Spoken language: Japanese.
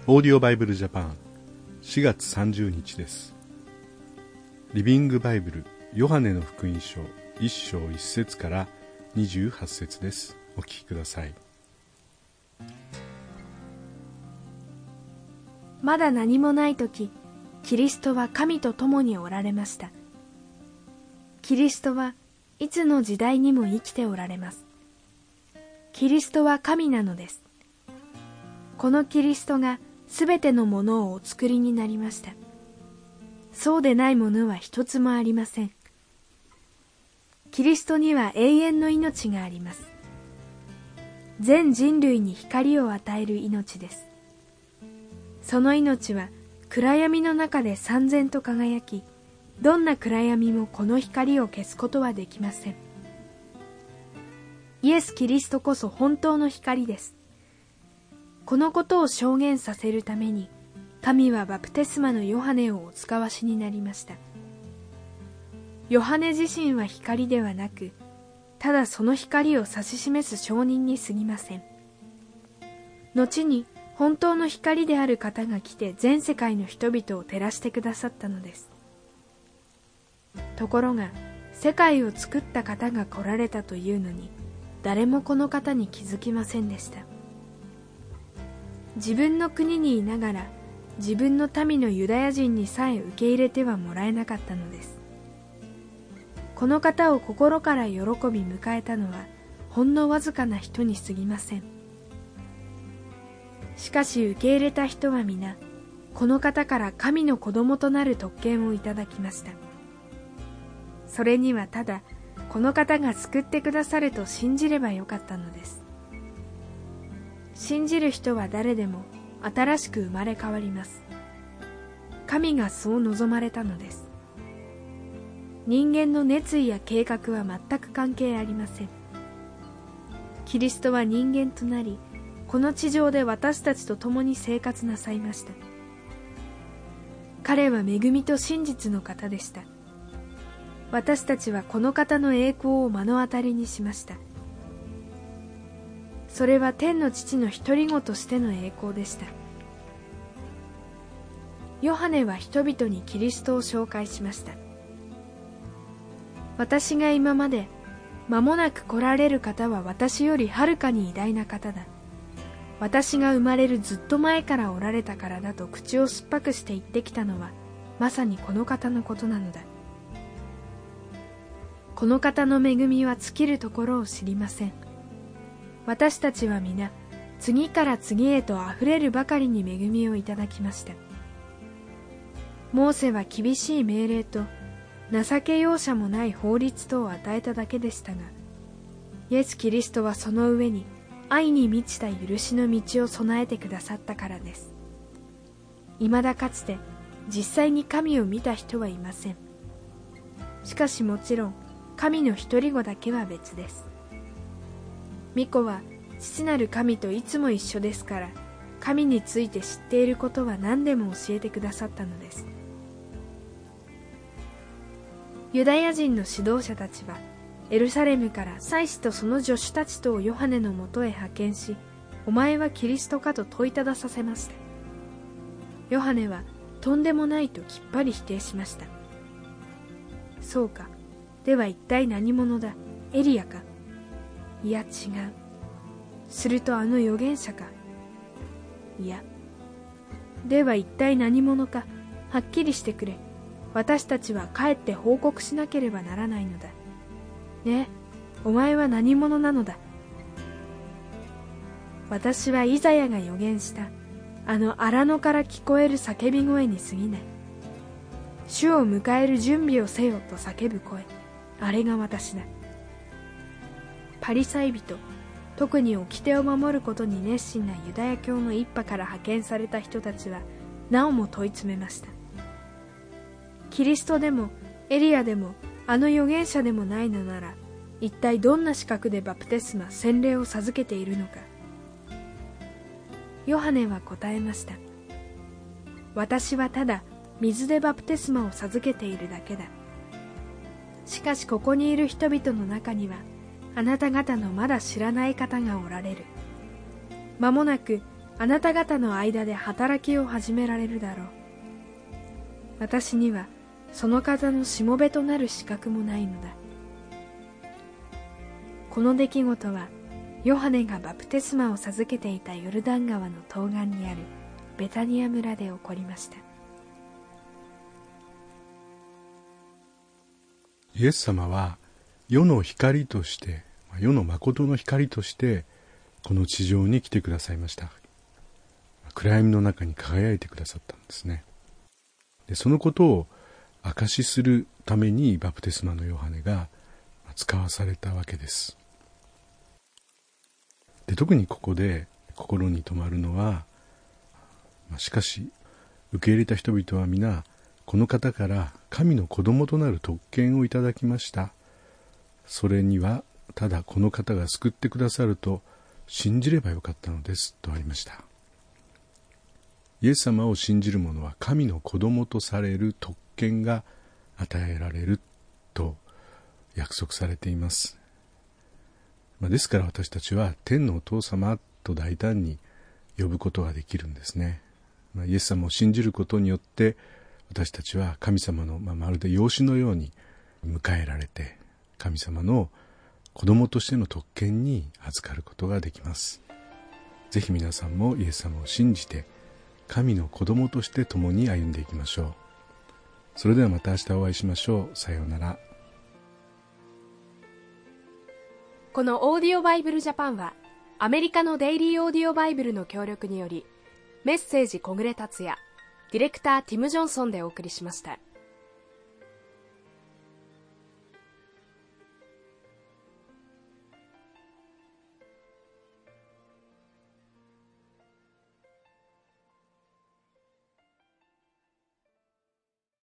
オーディオバイブルジャパン4月30日です。リビングバイブルヨハネの福音書1章1節から28節です。お聞きください。 まだ何もないとき、キリストは神と共におられました。キリストはいつの時代にも生きておられます。キリストは神なのです。このキリストがすべてのものをお作りになりました。そうでないものは一つもありません。キリストには永遠の命があります。全人類に光を与える命です。その命は暗闇の中で燦然と輝き、どんな暗闇もこの光を消すことはできません。イエス・キリストこそ本当の光です。このことを証言させるために、神はバプテスマのヨハネをお使わしになりました。ヨハネ自身は光ではなく、ただその光を指し示す証人に過ぎません。後に本当の光である方が来て全世界の人々を照らしてくださったのです。ところが、世界を作った方が来られたというのに、誰もこの方に気づきませんでした。自分の国にいながら自分の民のユダヤ人にさえ受け入れてはもらえなかったのです。この方を心から喜び迎えたのはほんのわずかな人に過ぎません。しかし受け入れた人は皆この方から神の子供となる特権をいただきました。それにはただこの方が救ってくださると信じればよかったのです。信じる人は誰でも新しく生まれ変わります。神がそう望まれたのです。人間の熱意や計画は全く関係ありません。キリストは人間となり、この地上で私たちと共に生活なさいました。彼は恵みと真実の方でした。私たちはこの方の栄光を目の当たりにしました。それは天の父の独り子としての栄光でした。ヨハネは人々にキリストを紹介しました。私が今まで、間もなく来られる方は私よりはるかに偉大な方だ。私が生まれるずっと前からおられたからだと口を酸っぱくして言ってきたのは、まさにこの方のことなのだ。この方の恵みは尽きるところを知りません。私たちは皆、次から次へとあふれるばかりに恵みをいただきました。モーセは厳しい命令と、情け容赦もない法律とを与えただけでしたが、イエス・キリストはその上に愛に満ちた許しの道を備えてくださったからです。未だかつて実際に神を見た人はいません。しかしもちろん、神の独り子だけは別です。御子は父なる神といつも一緒ですから、神について知っていることは何でも教えてくださったのです。ユダヤ人の指導者たちは、エルサレムから祭司とその助手たちとをヨハネのもとへ派遣し、お前はキリストかと問いたださせました。ヨハネはとんでもないときっぱり否定しました。そうか。では一体何者だ？エリアか？いや違う。するとあの預言者か？いや。では一体何者かはっきりしてくれ。私たちは帰って報告しなければならないのだ。ねえ、お前は何者なのだ？私はイザヤが預言したあの荒野から聞こえる叫び声に過ぎない。主を迎える準備をせよと叫ぶ声、あれが私だ。パリサイ人、特に掟を守ることに熱心なユダヤ教の一派から派遣された人たちはなおも問い詰めました。キリストでもエリアでもあの預言者でもないのなら、一体どんな資格でバプテスマ、洗礼を授けているのか。ヨハネは答えました。私はただ水でバプテスマを授けているだけだ。しかしここにいる人々の中には、あなた方のまだ知らない方がおられる。間もなくあなた方の間で働きを始められるだろう。私にはその方のしもべとなる資格もないのだ。この出来事はヨハネがバプテスマを授けていたヨルダン川の東岸にあるベタニア村で起こりました。 イエス様は世の光として、世の誠の光としてこの地上に来てくださいました。暗闇の中に輝いてくださったんですね。でそのことを証しするためにバプテスマのヨハネが使わされたわけです。で特にここで心に留まるのは、しかし受け入れた人々は皆この方から神の子供となる特権をいただきました。それにはただこの方が救ってくださると信じればよかったのですとありました。イエス様を信じる者は神の子供とされる特権が与えられると約束されています。ですから私たちは天のお父様と大胆に呼ぶことができるんですね。イエス様を信じることによって私たちは神様の、まるで養子のように迎えられて神様の子供としての特権に預かることができます。ぜひ皆さんもイエス様を信じて神の子供として共に歩んでいきましょう。それではまた明日お会いしましょう。さようなら。 このオーディオバイブルジャパンはアメリカのデイリーオーディオバイブルの協力によりメッセージ小暮達也、ディレクターティム・ジョンソンでお送りしました。